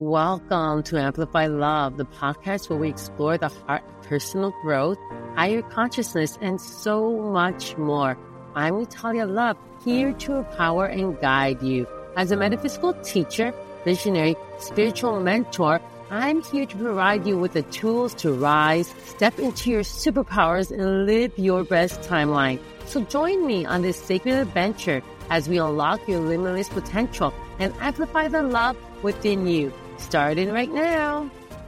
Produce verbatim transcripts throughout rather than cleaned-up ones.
Welcome to Amplify Love, the podcast where we explore the heart of personal growth, higher consciousness, and so much more. I'm Natalia Love, here to empower and guide you. As a metaphysical teacher, visionary, spiritual mentor, I'm here to provide you with the tools to rise, step into your superpowers, and live your best timeline. So join me on this sacred adventure as we unlock your limitless potential and amplify the love within you. Starting right now.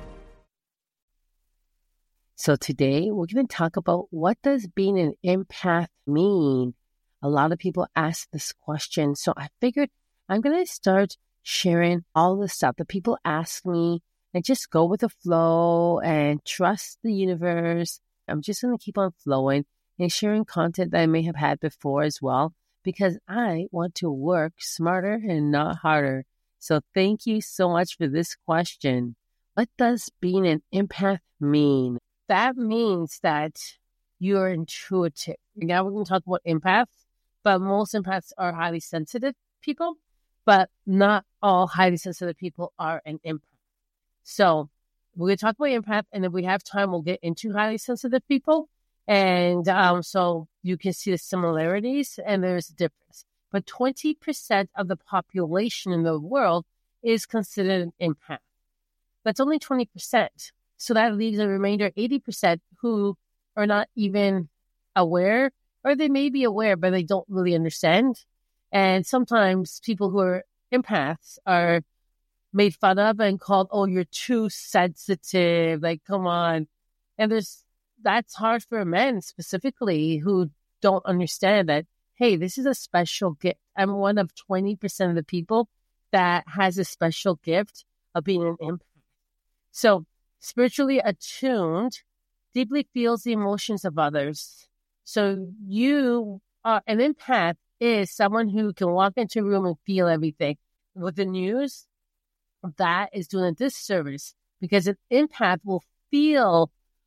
So today we're going to talk about, what does being an empath mean? A lot of people ask this question. So I figured I'm going to start sharing all the stuff that people ask me and just go with the flow and trust the universe. I'm just going to keep on flowing and sharing content that I may have had before as well, because I want to work smarter and not harder. So thank you so much for this question. What does being an empath mean? That means that you're intuitive. Now we're going to talk about empaths, but most empaths are highly sensitive people, but not all highly sensitive people are an empath. So we're going to talk about empath, and if we have time, we'll get into highly sensitive people. And um, so you can see the similarities and there's a difference. But twenty percent of the population in the world is considered an empath. That's only twenty percent. So that leaves a remainder eighty percent who are not even aware, or they may be aware, but they don't really understand. And sometimes people who are empaths are made fun of and called, oh, you're too sensitive. Like, come on. And there's that's hard for men specifically who don't understand that, hey, this is a special gift. I'm one of twenty percent of the people that has a special gift of being an empath. So spiritually attuned deeply feels the emotions of others. So you are an empath is someone who can walk into a room and feel everything. With the news, that is doing a disservice, because an empath will feel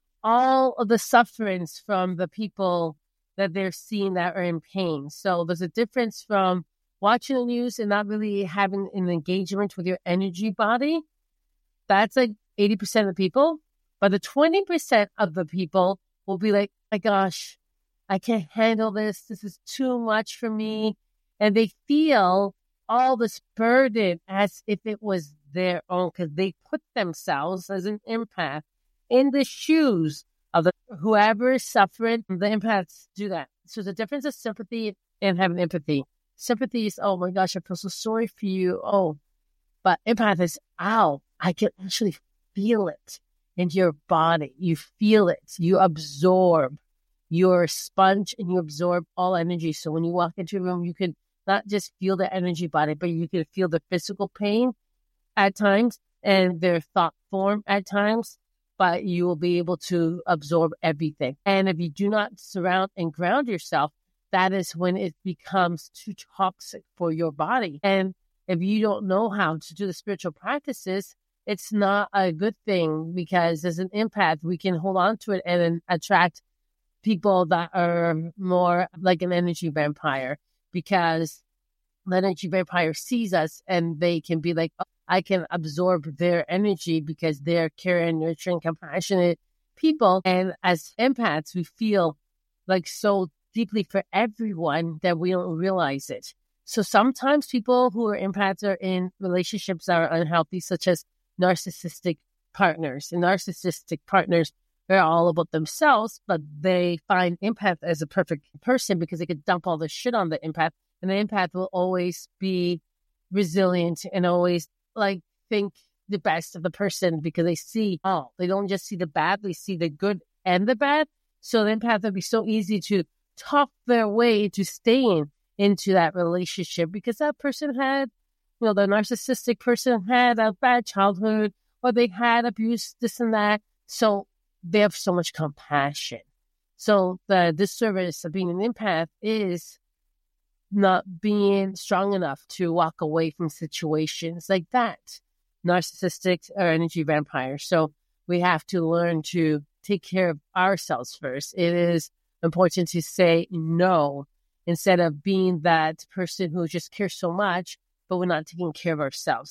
all of the sufferings from the people that they're seeing that are in pain. So there's a difference from watching the news and not really having an engagement with your energy body. That's like eighty percent of the people. But the twenty percent of the people will be like, my gosh, I can't handle this. This is too much for me. And they feel all this burden as if it was their own, because they put themselves as an empath in the shoes of the whoever is suffering. The empaths do that. So the difference is sympathy and having empathy. Sympathy is, oh my gosh, I feel so sorry for you. Oh, but empath is, ow, I can actually feel it in your body. You feel it. You absorb. You're a sponge and you absorb all energy. So when you walk into a room, you can not just feel the energy body, but you can feel the physical pain at times and their thought form at times. But you will be able to absorb everything. And if you do not surround and ground yourself, that is when it becomes too toxic for your body. And if you don't know how to do the spiritual practices, it's not a good thing, because as an empath, we can hold on to it and then attract people that are more like an energy vampire, because the energy vampire sees us and they can be like, oh, I can absorb their energy because they're caring, nurturing, compassionate people. And as empaths, we feel like so deeply for everyone that we don't realize it. So sometimes people who are empaths are in relationships that are unhealthy, such as narcissistic partners. And narcissistic partners are all about themselves, but they find empath as a perfect person because they could dump all the shit on the empath. And the empath will always be resilient and always like think the best of the person, because they see, oh, they don't just see the bad, they see the good and the bad. So the empath would be so easy to talk their way into staying into that relationship, because that person had, you know, the narcissistic person had a bad childhood, or they had abuse, this and that. So they have so much compassion. So the disservice of being an empath is not being strong enough to walk away from situations like that, narcissistic or energy vampire. So we have to learn to take care of ourselves first. It is important to say no instead of being that person who just cares so much, but we're not taking care of ourselves.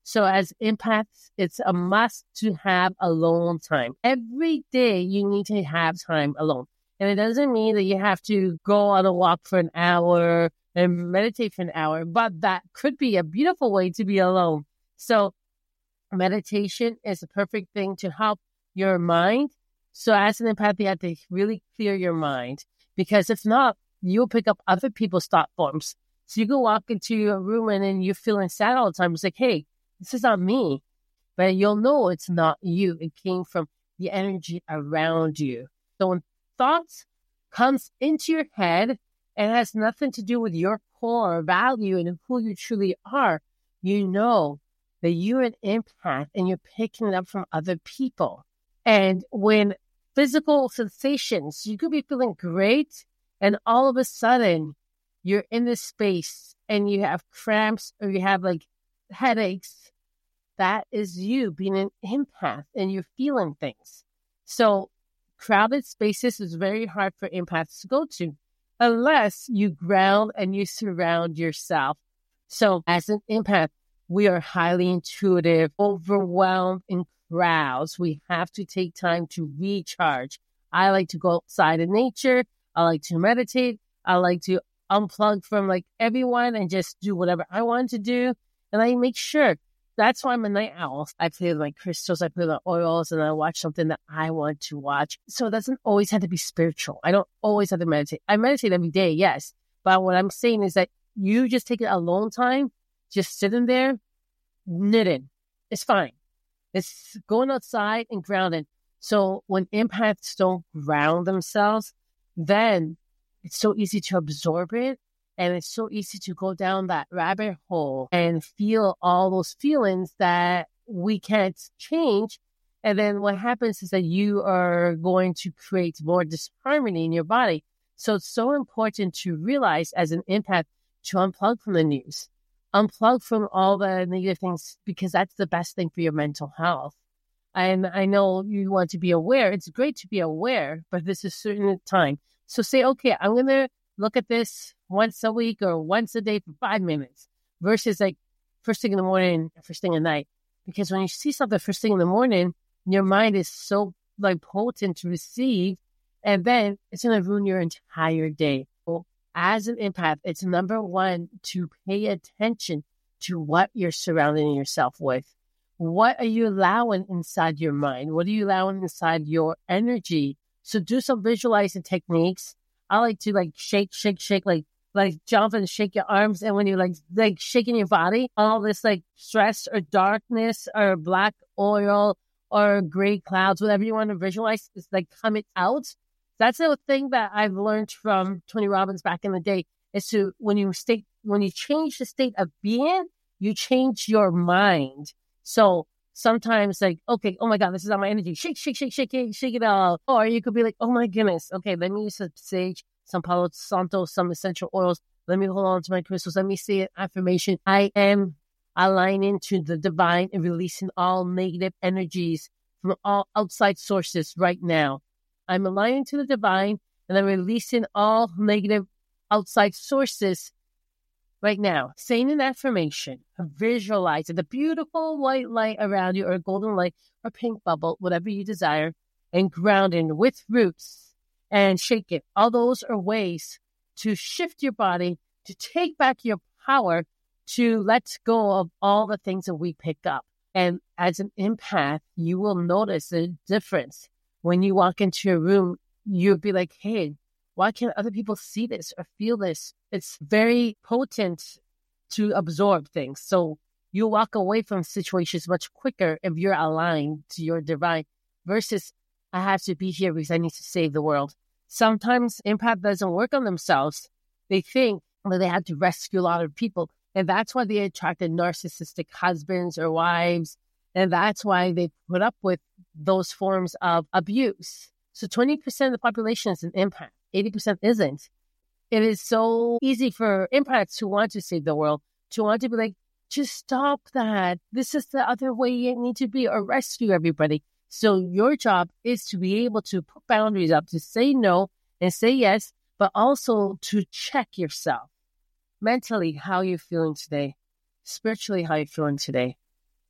So as empaths, it's a must to have alone time. Every day you need to have time alone. And it doesn't mean that you have to go on a walk for an hour and meditate for an hour, but that could be a beautiful way to be alone. So meditation is a perfect thing to help your mind. So as an empath, you have to really clear your mind, because if not, you'll pick up other people's thought forms. So you can walk into a room and then you're feeling sad all the time. It's like, hey, this is not me. But you'll know it's not you. It came from the energy around you. So when thoughts comes into your head and has nothing to do with your core value and who you truly are, you know that you're an empath and you're picking it up from other people. And when physical sensations, you could be feeling great, and all of a sudden you're in this space and you have cramps or you have like headaches. That is you being an empath and you're feeling things. So crowded spaces is very hard for empaths to go to unless you ground and you surround yourself. So as an empath, we are highly intuitive, overwhelmed in crowds. We have to take time to recharge. I like to go outside in nature. I like to meditate. I like to unplug from like everyone and just do whatever I want to do. And I make sure. That's why I'm a night owl. I play with my crystals, I play with my oils, and I watch something that I want to watch. So it doesn't always have to be spiritual. I don't always have to meditate. I meditate every day, yes. But what I'm saying is that you just take it alone time, just sitting there, knitting. It's fine. It's going outside and grounding. So when empaths don't ground themselves, then it's so easy to absorb it. And it's so easy to go down that rabbit hole and feel all those feelings that we can't change. And then what happens is that you are going to create more disharmony in your body. So it's so important to realize as an empath to unplug from the news, unplug from all the negative things, because that's the best thing for your mental health. And I know you want to be aware. It's great to be aware, but this is certain time. So say, okay, I'm going to look at this once a week or once a day for five minutes versus like first thing in the morning, first thing at night. Because when you see something first thing in the morning, your mind is so like potent to receive, and then it's going to ruin your entire day. So as an empath, it's number one to pay attention to what you're surrounding yourself with. What are you allowing inside your mind? What are you allowing inside your energy? So do some visualizing techniques. I like to like shake, shake, shake, like like jump and shake your arms. And when you like like shaking your body, all this like stress or darkness or black oil or gray clouds, whatever you want to visualize, is like coming out. That's the thing that I've learned from Tony Robbins back in the day, is to when you state when you change the state of being, you change your mind. So sometimes like, okay, oh my God, this is all my energy. Shake, shake, shake, shake it, shake it all. Or you could be like, oh my goodness. Okay, let me use some sage, some Palo Santo, some essential oils. Let me hold on to my crystals. Let me say an affirmation. I am aligning to the divine and releasing all negative energies from all outside sources right now. I'm aligning to the divine and I'm releasing all negative outside sources right now. Saying an affirmation, visualize it, the beautiful white light around you, or golden light, or pink bubble, whatever you desire, and grounding with roots and shake it. All those are ways to shift your body, to take back your power, to let go of all the things that we pick up. And as an empath, you will notice the difference. When you walk into a room, you'll be like, hey, why can't other people see this or feel this? It's very potent to absorb things. So you walk away from situations much quicker if you're aligned to your divine versus I have to be here because I need to save the world. Sometimes empath doesn't work on themselves. They think that they have to rescue a lot of people. And that's why they attracted narcissistic husbands or wives. And that's why they put up with those forms of abuse. So twenty percent of the population is an empath. eighty percent isn't. It is so easy for empaths who want to save the world to want to be like, just stop that. This is the other way you need to be, or rescue everybody. So your job is to be able to put boundaries up, to say no and say yes, but also to check yourself. Mentally, how you're feeling today. Spiritually, how you're feeling today.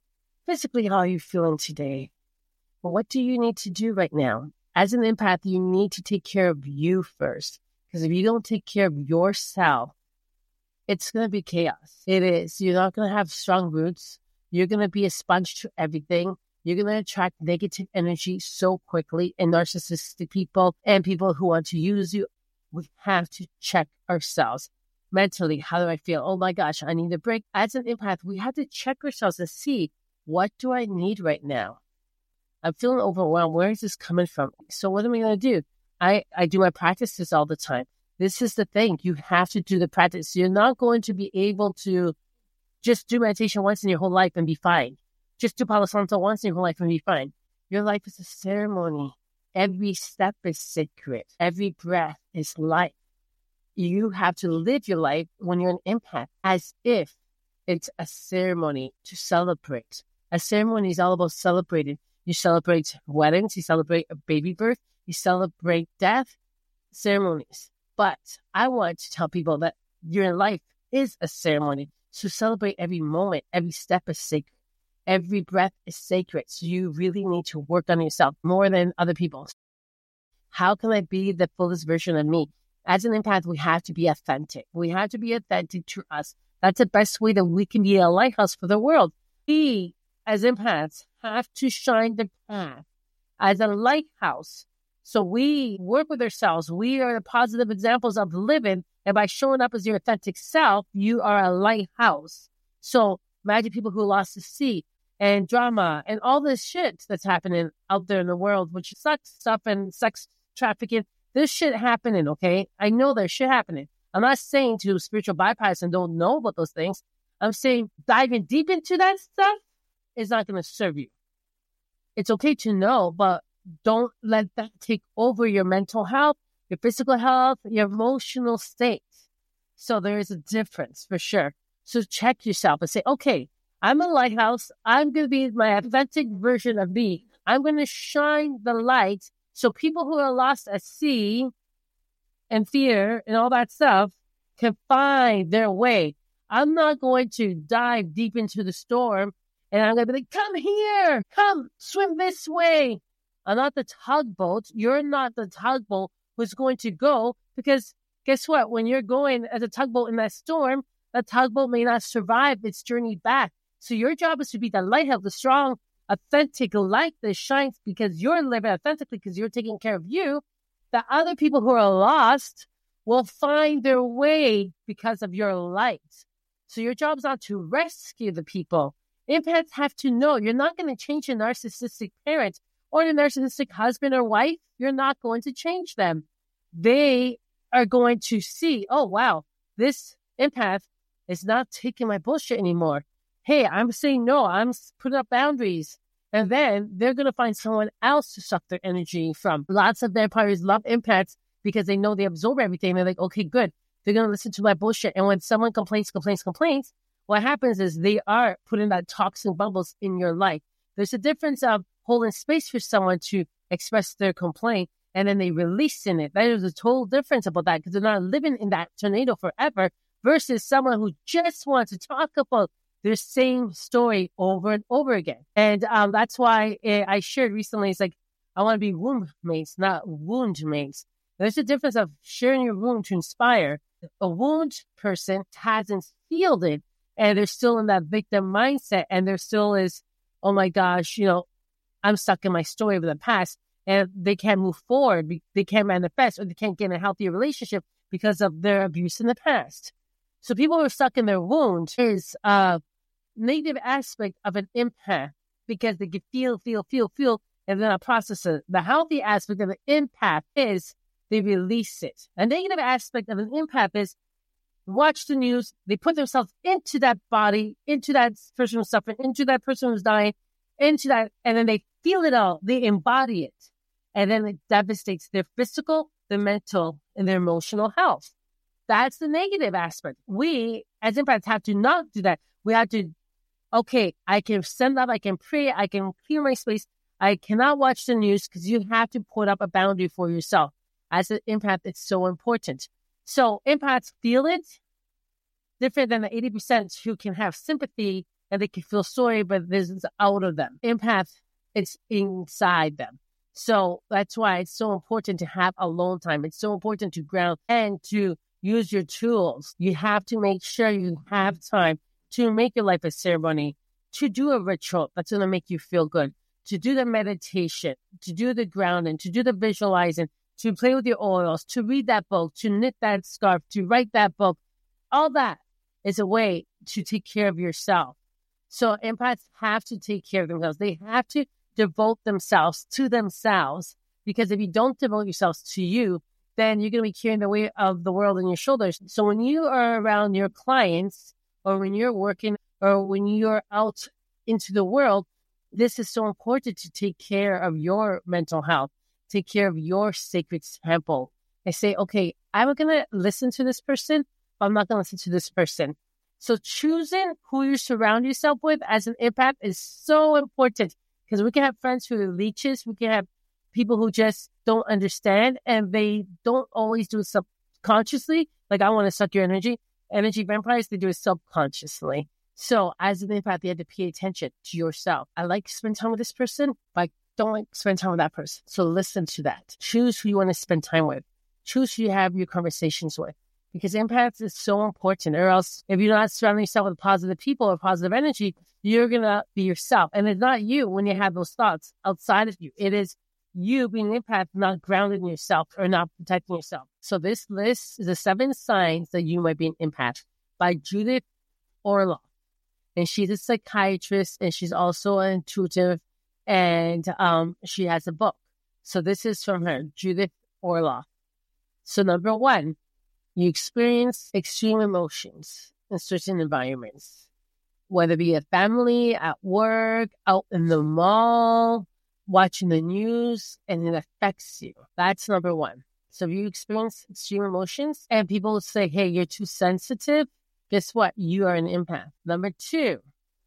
physically how are you feeling today? But what do you need to do right now? As an empath, you need to take care of you first. Because if you don't take care of yourself, it's going to be chaos. It is. You're not going to have strong roots. You're going to be a sponge to everything. You're going to attract negative energy so quickly, and narcissistic people and people who want to use you. We have to check ourselves mentally. How do I feel? Oh my gosh, I need a break. As an empath, we have to check ourselves and see, what do I need right now? I'm feeling overwhelmed. Where is this coming from? So what am I going to do? I, I do my practices all the time. This is the thing. You have to do the practice. You're not going to be able to just do meditation once in your whole life and be fine. Just do Palo Santo once in your whole life and be fine. Your life is a ceremony. Every step is sacred. Every breath is life. You have to live your life when you're an empath as if it's a ceremony to celebrate. A ceremony is all about celebrating. You celebrate weddings. You celebrate a baby birth. You celebrate death. Ceremonies. But I want to tell people that your life is a ceremony. So celebrate every moment. Every step is sacred. Every breath is sacred. So you really need to work on yourself more than other people. How can I be the fullest version of me? As an empath, we have to be authentic. We have to be authentic to us. That's the best way that we can be a lighthouse for the world. We, as empaths, have to shine the path as a lighthouse. So we work with ourselves. We are the positive examples of living. And by showing up as your authentic self, you are a lighthouse. So imagine people who lost the sea and drama and all this shit that's happening out there in the world, which sucks stuff and sex trafficking. There's shit happening, okay? I know there's shit happening. I'm not saying to spiritual bypass and don't know about those things. I'm saying diving deep into that stuff is not going to serve you. It's okay to know, but don't let that take over your mental health, your physical health, your emotional state. So there is a difference for sure. So check yourself and say, okay, I'm a lighthouse. I'm going to be my authentic version of me. I'm going to shine the light so people who are lost at sea and fear and all that stuff can find their way. I'm not going to dive deep into the storm and I'm going to be like, come here, come swim this way. I'm not the tugboat. You're not the tugboat who's going to go, because guess what? When you're going as a tugboat in that storm, the tugboat may not survive its journey back. So your job is to be the lighthouse, the strong, authentic light that shines because you're living authentically, because you're taking care of you. The other people who are lost will find their way because of your light. So your job is not to rescue the people. Empaths have to know you're not going to change a narcissistic parent or a narcissistic husband or wife. You're not going to change them. They are going to see, oh, wow, this empath is not taking my bullshit anymore. Hey, I'm saying no. I'm putting up boundaries. And then they're going to find someone else to suck their energy from. Lots of vampires love empaths because they know they absorb everything. They're like, okay, good. They're going to listen to my bullshit. And when someone complains, complains, complains, what happens is they are putting that toxic bubbles in your life. There's a difference of holding space for someone to express their complaint and then they release in it. There's a total difference about that because they're not living in that tornado forever versus someone who just wants to talk about their same story over and over again. And um, that's why I shared recently, it's like, I want to be womb mates, not wound mates. There's a difference of sharing your wound to inspire. A wound person hasn't healed it, and they're still in that victim mindset, and there still is, oh my gosh, you know, I'm stuck in my story of the past, and they can't move forward, they can't manifest, or they can't get in a healthier relationship because of their abuse in the past. So people who are stuck in their wound is a negative aspect of an empath because they can feel, feel, feel, feel, and then I process it. The healthy aspect of an empath is they release it. A negative aspect of an empath is watch the news, they put themselves into that body, into that person who's suffering, into that person who's dying, into that, and then they feel it all, they embody it. And then it devastates their physical, their mental, and their emotional health. That's the negative aspect. We, as empaths, have to not do that. We have to, okay, I can stand up, I can pray, I can clear my space. I cannot watch the news because you have to put up a boundary for yourself. As an empath, it's so important. So empaths feel it different than the eighty percent who can have sympathy and they can feel sorry, but this is out of them. Empath, it's inside them. So that's why it's so important to have alone time. It's so important to ground and to use your tools. You have to make sure you have time to make your life a ceremony, to do a ritual that's going to make you feel good, to do the meditation, to do the grounding, to do the visualizing, to play with your oils, to read that book, to knit that scarf, to write that book. All that is a way to take care of yourself. So empaths have to take care of themselves. They have to devote themselves to themselves, because if you don't devote yourselves to you, then you're going to be carrying the weight of the world on your shoulders. So when you are around your clients, or when you're working, or when you're out into the world, this is so important to take care of your mental health, take care of your sacred temple. I say, okay, I'm going to listen to this person, but I'm not going to listen to this person. So choosing who you surround yourself with as an empath is so important, because we can have friends who are leeches. We can have people who just don't understand, and they don't always do it subconsciously. Like, I want to suck your energy. Energy vampires, they do it subconsciously. So as an empath, you have to pay attention to yourself. I like to spend time with this person, but I don't like to spend time with that person. So listen to that. Choose who you want to spend time with. Choose who you have your conversations with. Because empaths is so important. Or else, if you're not surrounding yourself with positive people or positive energy, you're going to be yourself. And it's not you when you have those thoughts outside of you. It is you being an empath, not grounded in yourself or not protecting yourself. So this list is the seven signs that you might be an empath by Judith Orloff. And she's a psychiatrist, and she's also an intuitive, and um, she has a book. So this is from her, Judith Orloff. So number one, you experience extreme emotions in certain environments, whether it be a family, at work, out in the mall, watching the news, and it affects you. That's number one. So if you experience extreme emotions and people say, hey, you're too sensitive, guess what? You are an empath. Number two,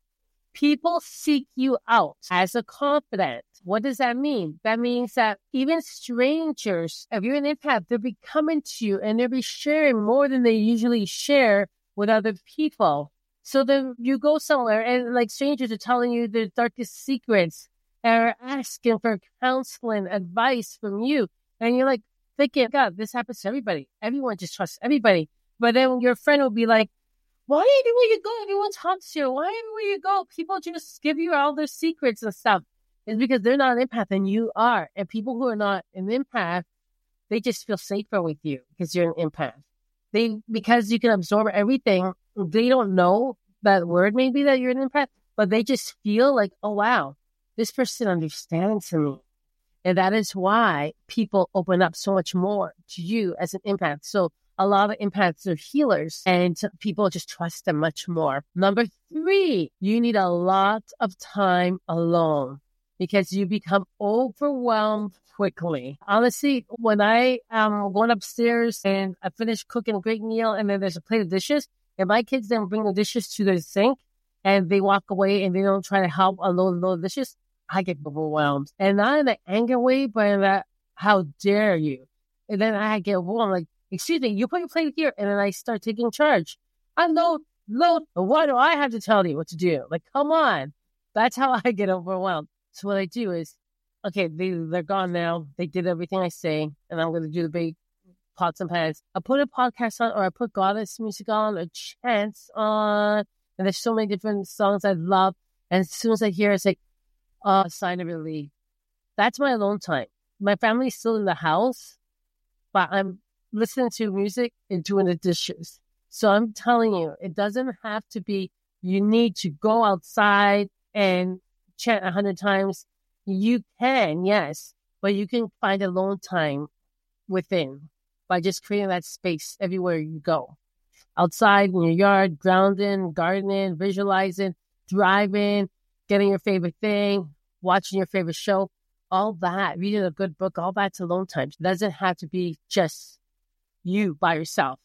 people seek you out as a confidant. What does that mean? That means that even strangers, if you're an empath, they'll be coming to you and they'll be sharing more than they usually share with other people. So then you go somewhere and like strangers are telling you their darkest secrets or asking for counseling advice from you. And you're like thinking, God, this happens to everybody. Everyone just trusts everybody. But then your friend will be like, why everywhere you go, everyone talks to you. Why everywhere you go, people just give you all their secrets and stuff. It's because they're not an empath and you are. And people who are not an empath, they just feel safer with you because you're an empath. They, because you can absorb everything, they don't know that word maybe that you're an empath, but they just feel like, oh, wow, this person understands me. And that is why people open up so much more to you as an empath. So a lot of empaths are healers and people just trust them much more. Number three, you need a lot of time alone because you become overwhelmed quickly. Honestly, when I am going upstairs and I finish cooking a great meal and then there's a plate of dishes, and my kids then bring the dishes to the sink and they walk away and they don't try to help unload the dishes, I get overwhelmed. And not in an anger way, but in that, how dare you? And then I get overwhelmed, like, excuse me, you put your plate here. And then I start taking charge. Unload, load. Why do I have to tell you what to do? Like, come on. That's how I get overwhelmed. So what I do is, okay, they, they're gone now. They did everything I say. And I'm going to do the big pots and pans. I put a podcast on, or I put goddess music on, or chants on. And there's so many different songs I love. And as soon as I hear it, it's like, oh, a sign of relief. That's my alone time. My family's still in the house, but I'm listening to music and doing the dishes. So I'm telling you, it doesn't have to be, you need to go outside and chant a hundred times. You can, yes, but you can find alone time within by just creating that space everywhere you go. Outside, in your yard, grounding, gardening, visualizing, driving, getting your favorite thing, watching your favorite show, all that, reading a good book, all that's alone time. It doesn't have to be just you by yourself.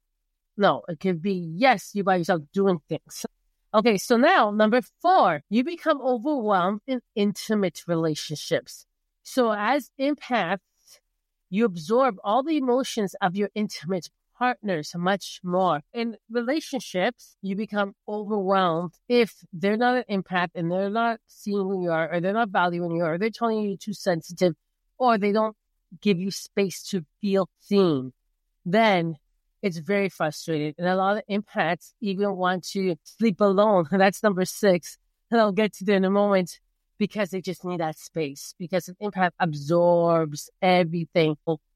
No, it can be, yes, you by yourself doing things. Okay, so now, number four, you become overwhelmed in intimate relationships. So as empaths, you absorb all the emotions of your intimate partners much more. In relationships, you become overwhelmed if they're not an empath and they're not seeing who you are, or they're not valuing you, or they're telling you you're too sensitive, or they don't give you space to feel seen. Then it's very frustrating. And a lot of empaths even want to sleep alone. That's number six. And I'll get to that in a moment, because they just need that space, because an empath absorbs everything.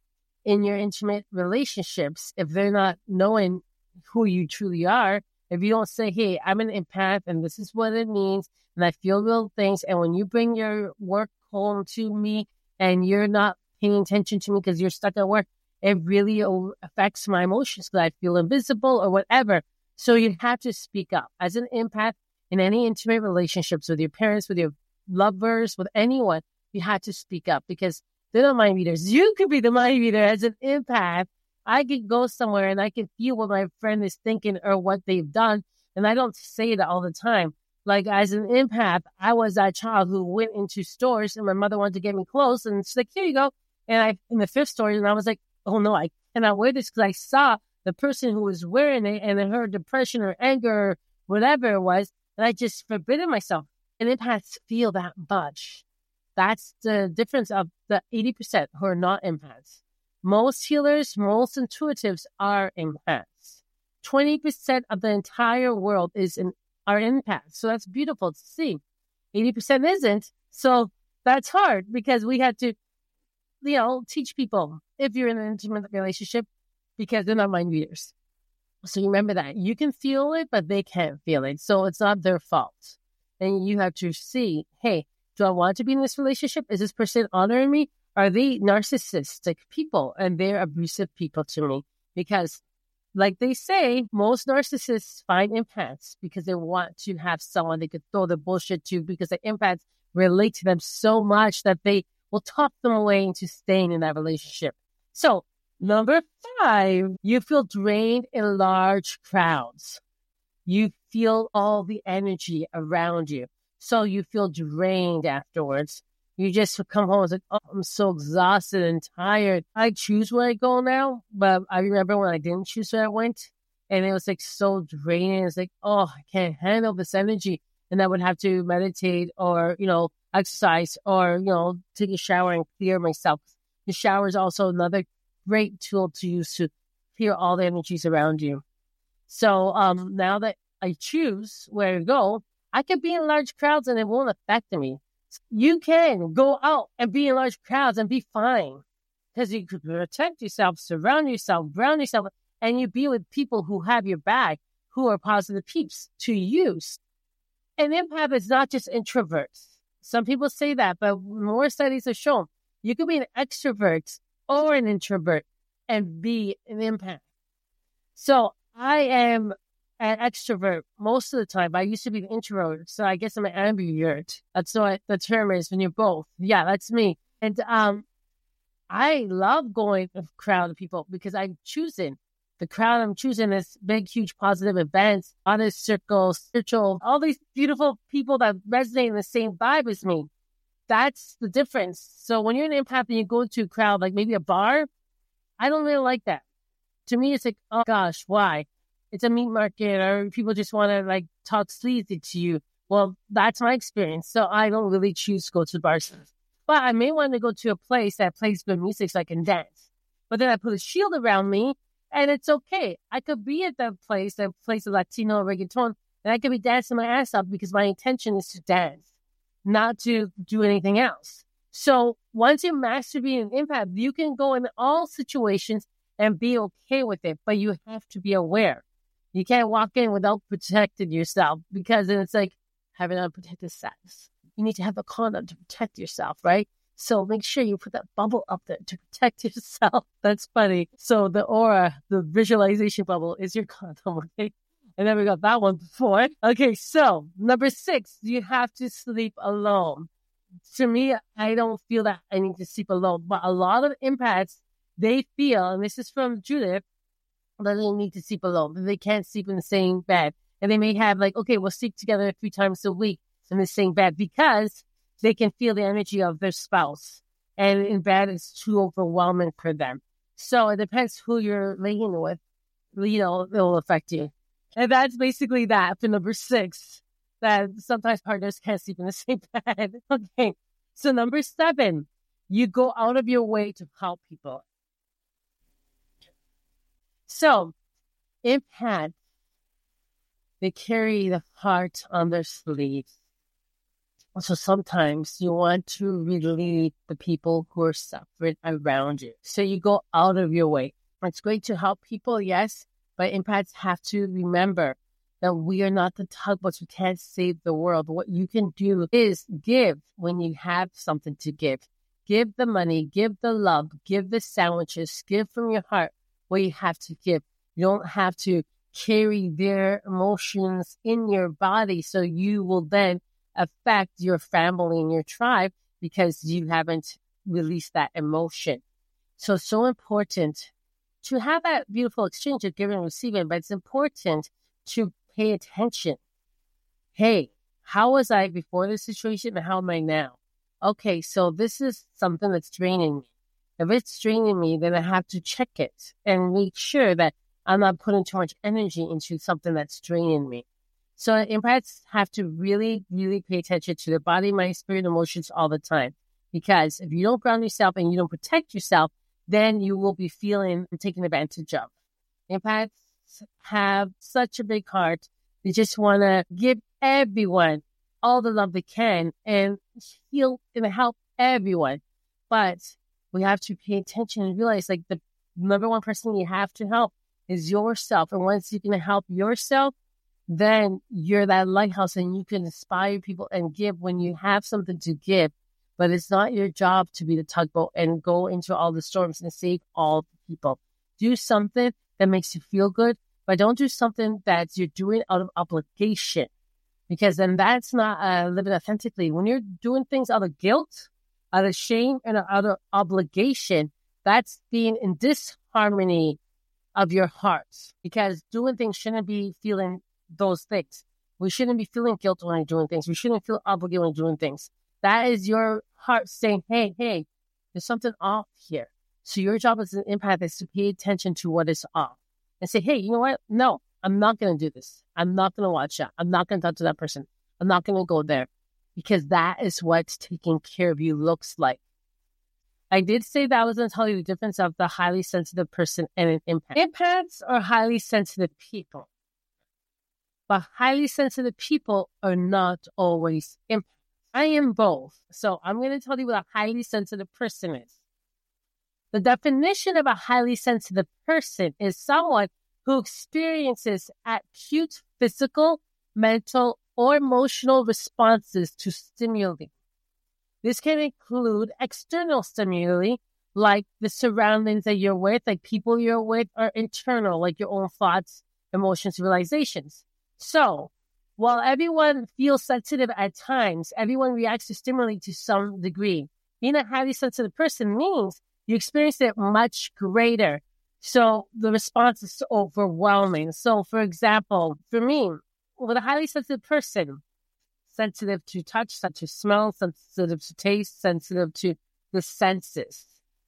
In your intimate relationships, if they're not knowing who you truly are, if you don't say, hey, I'm an empath and this is what it means, and I feel real things, and when you bring your work home to me and you're not paying attention to me because you're stuck at work, it really affects my emotions because I feel invisible or whatever. So you have to speak up. As an empath, in any intimate relationships with your parents, with your lovers, with anyone, you have to speak up, because they're not mind readers. You could be the mind reader. As an empath, I could go somewhere and I can feel what my friend is thinking or what they've done. And I don't say that all the time. Like, as an empath, I was that child who went into stores and my mother wanted to get me clothes, and she's like, here you go. And I, in the thrift store, and I was like, oh no, I cannot wear this, because I saw the person who was wearing it and her depression or anger or whatever it was. And I just forbidden myself. And empaths feel that much. That's the difference of the eighty percent who are not empaths. Most healers, most intuitives are empaths. twenty percent of the entire world is in, are empaths. So that's beautiful to see. eighty percent isn't. So that's hard, because we had to, you know, teach people if you're in an intimate relationship, because they're not mind readers. So remember that. You can feel it, but they can't feel it. So it's not their fault. And you have to see, hey, do I want to be in this relationship? Is this person honoring me? Are they narcissistic people and they're abusive people to me? Because, like they say, most narcissists find empaths because they want to have someone they could throw the bullshit to, because the empaths relate to them so much that they will talk them away into staying in that relationship. So, number five, you feel drained in large crowds. You feel all the energy around you. So you feel drained afterwards. You just come home and it's like, oh, I'm so exhausted and tired. I choose where I go now, but I remember when I didn't choose where I went, and it was like so draining. It's like, oh, I can't handle this energy. And I would have to meditate or, you know, exercise or, you know, take a shower and clear myself. The shower is also another great tool to use to clear all the energies around you. So um, now that I choose where to go, I can be in large crowds and it won't affect me. You can go out and be in large crowds and be fine, because you could protect yourself, surround yourself, ground yourself, and you be with people who have your back, who are positive peeps to use. An empath is not just introverts. Some people say that, but more studies have shown you could be an extrovert or an introvert and be an empath. So I am an extrovert most of the time. I used to be an introvert, so I guess I'm an ambivert. That's what the term is when you're both. Yeah, that's me. And um, I love going with a crowd of people because I'm choosing. The crowd I'm choosing is big, huge, positive events, honest circles, spiritual, all these beautiful people that resonate in the same vibe as me. That's the difference. So when you're an empath and you go to a crowd, like maybe a bar, I don't really like that. To me, it's like, oh gosh, why? It's a meat market, or people just want to like talk sleazy to you. Well, that's my experience. So I don't really choose to go to bars. But I may want to go to a place that plays good music so I can dance. But then I put a shield around me and it's okay. I could be at that place that plays a Latino reggaeton, and I could be dancing my ass off because my intention is to dance, not to do anything else. So once you master being an empath, you can go in all situations and be okay with it, but you have to be aware. You can't walk in without protecting yourself, because then it's like having unprotected sex. You need to have a condom to protect yourself, right? So make sure you put that bubble up there to protect yourself. That's funny. So the aura, the visualization bubble is your condom, okay? I never got that one before. Okay, so number six, you have to sleep alone. To me, I don't feel that I need to sleep alone, but a lot of empaths, they feel, and this is from Judith, that they need to sleep alone, that they can't sleep in the same bed. And they may have like, okay, we'll sleep together three times a week in the same bed, because they can feel the energy of their spouse. And in bed, it's too overwhelming for them. So it depends who you're laying with. you know, it will affect you. And that's basically that for number six, that sometimes partners can't sleep in the same bed. Okay. So number seven, you go out of your way to help people. So empaths, they carry the heart on their sleeves. So sometimes you want to relieve the people who are suffering around you. So you go out of your way. It's great to help people, yes, but empaths have to remember that we are not the tugboats. We can't save the world. What you can do is give when you have something to give. Give the money, give the love, give the sandwiches, give from your heart what you have to give. You don't have to carry their emotions in your body, so you will then affect your family and your tribe because you haven't released that emotion. So, so important to have that beautiful exchange of giving and receiving, but it's important to pay attention. Hey, how was I before this situation and how am I now? Okay, so this is something that's draining me. If it's draining me, then I have to check it and make sure that I'm not putting too much energy into something that's draining me. So empaths have to really, really pay attention to their body, mind, spirit, emotions all the time. Because if you don't ground yourself and you don't protect yourself, then you will be feeling taken advantage of. Empaths have such a big heart. They just want to give everyone all the love they can and heal and help everyone. But we have to pay attention and realize like the number one person you have to help is yourself. And once you can help yourself, then you're that lighthouse and you can inspire people and give when you have something to give. But it's not your job to be the tugboat and go into all the storms and save all the people. Do something that makes you feel good, but don't do something that you're doing out of obligation, because then that's not uh, living authentically. When you're doing things out of guilt, out of shame, and out of obligation, that's being in disharmony of your heart, because doing things shouldn't be feeling those things. We shouldn't be feeling guilt when we're doing things. We shouldn't feel obligated when doing things. That is your heart saying, hey, hey, there's something off here. So your job as an empath is to pay attention to what is off and say, hey, you know what? No, I'm not going to do this. I'm not going to watch that. I'm not going to talk to that person. I'm not going to go there, because that is what taking care of you looks like. I did say that I was going to tell you the difference of the highly sensitive person and an empath. Empaths are highly sensitive people. But highly sensitive people are not always empaths. I am both. So I'm going to tell you what a highly sensitive person is. The definition of a highly sensitive person is someone who experiences acute physical, mental, or emotional responses to stimuli. This can include external stimuli, like the surroundings that you're with, like people you're with, or internal, like your own thoughts, emotions, realizations. So, while everyone feels sensitive at times, everyone reacts to stimuli to some degree. Being a highly sensitive person means you experience it much greater. So the response is overwhelming. So, for example, for me, with a highly sensitive person, sensitive to touch, sensitive to smell, sensitive to taste, sensitive to the senses.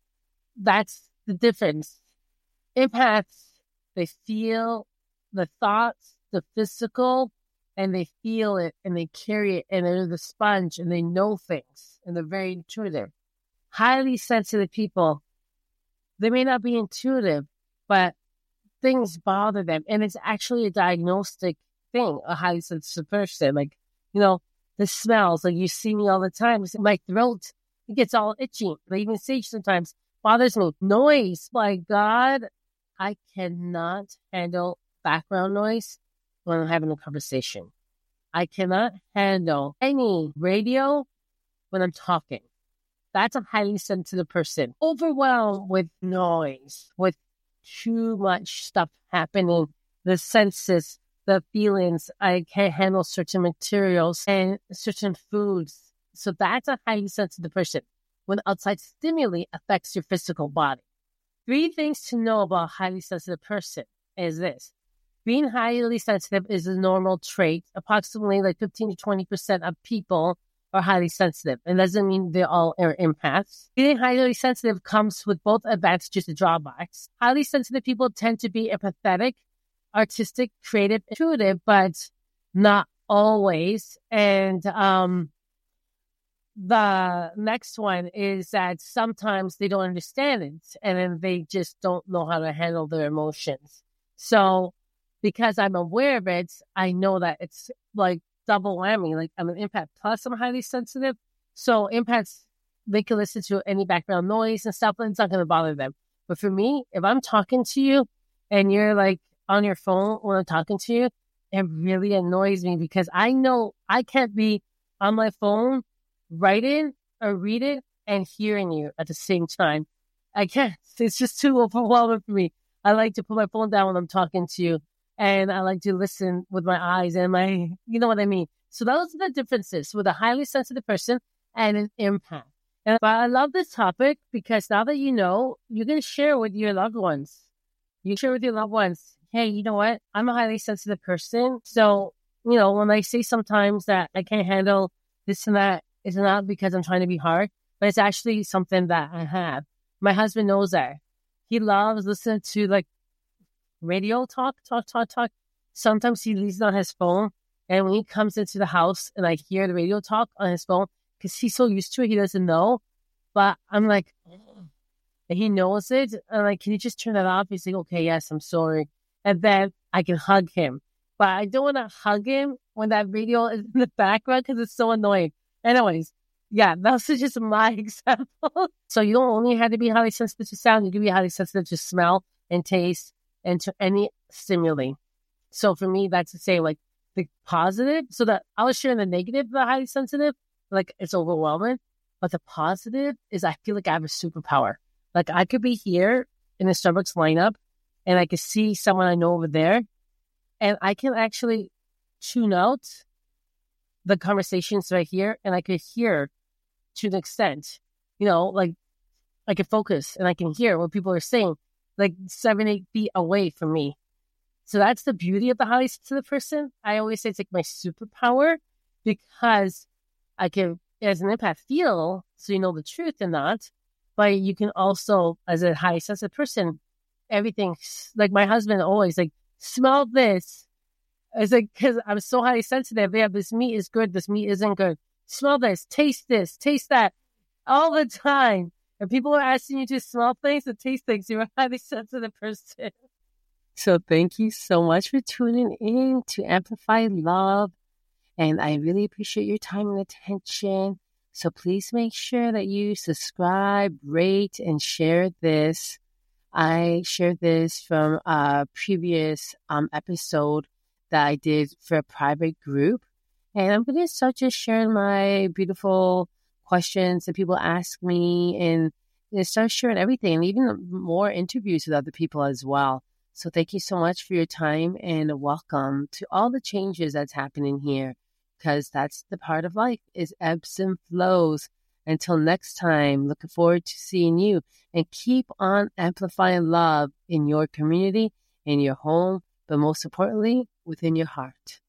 That's the difference. Empaths, they feel the thoughts, the physical, and they feel it and they carry it, and they're the sponge and they know things and they're very intuitive. Highly sensitive people, they may not be intuitive, but things bother them. And it's actually a diagnostic thing, a highly sensitive person. Like, you know, the smells, like you see me all the time. My throat, it gets all itchy. I even sage sometimes bothers me. Noise, my God, I cannot handle background noise when I'm having a conversation. I cannot handle any radio when I'm talking. That's a highly sensitive person. Overwhelmed with noise, with too much stuff happening, the senses, the feelings. I can't handle certain materials and certain foods. So that's a highly sensitive person when outside stimuli affects your physical body. Three things to know about a highly sensitive person is this. Being highly sensitive is a normal trait. Approximately like fifteen to twenty percent of people are highly sensitive. It doesn't mean they all are empaths. Being highly sensitive comes with both advantages and drawbacks. Highly sensitive people tend to be empathetic, artistic, creative, intuitive, but not always. And um, the next one is that sometimes they don't understand it, and then they just don't know how to handle their emotions. So because I'm aware of it, I know that it's like double whammy. Like I'm an empath plus I'm highly sensitive. So empaths, they can listen to any background noise and stuff, and it's not going to bother them. But for me, if I'm talking to you and you're like on your phone when I'm talking to you, it really annoys me because I know I can't be on my phone writing or reading and hearing you at the same time. I can't. It's just too overwhelming for me. I like to put my phone down when I'm talking to you, and I like to listen with my eyes and my, you know what I mean? So those are the differences with a highly sensitive person and an empath. And but I love this topic because now that you know, you can share with your loved ones. You share with your loved ones, hey, you know what? I'm a highly sensitive person. So, you know, when I say sometimes that I can't handle this and that, it's not because I'm trying to be hard, but it's actually something that I have. My husband knows that. He loves listening to like radio talk, talk, talk, talk. Sometimes he leaves it on his phone. And when he comes into the house and I hear the radio talk on his phone, because he's so used to it, he doesn't know. But I'm like, and he knows it. I'm like, can you just turn that off? He's like, okay, yes, I'm sorry. And then I can hug him. But I don't want to hug him when that radio is in the background because it's so annoying. Anyways, yeah, that's just my example. So you don't only have to be highly sensitive to sound. You can be highly sensitive to smell and taste and to any stimuli. So for me, that's to say like the positive. So that I was sharing the negative, the highly sensitive, like it's overwhelming. But the positive is I feel like I have a superpower. Like I could be here in a Starbucks lineup and I could see someone I know over there and I can actually tune out the conversations right here and I could hear to an extent, you know, like I can focus and I can hear what people are saying like seven, eight feet away from me. So that's the beauty of the highly sensitive person. I always say it's like my superpower because I can, as an empath, feel so you know the truth and not. But you can also, as a highly sensitive person, everything, like my husband always like, smell this. It's like, because I'm so highly sensitive. Yeah, this meat is good. This meat isn't good. Smell this. Taste this. Taste that. All the time. And people are asking you to smell things and taste things. You're a highly sensitive person. So thank you so much for tuning in to Amplify Love. And I really appreciate your time and attention. So please make sure that you subscribe, rate, and share this. I shared this from a previous um, episode that I did for a private group. And I'm going to start just sharing my beautiful questions that people ask me and you know, start sharing everything and even more interviews with other people as well. So thank you so much for your time and welcome to all the changes that's happening here because that's the part of life is ebbs and flows. Until next time, looking forward to seeing you and keep on amplifying love in your community, in your home, but most importantly, within your heart.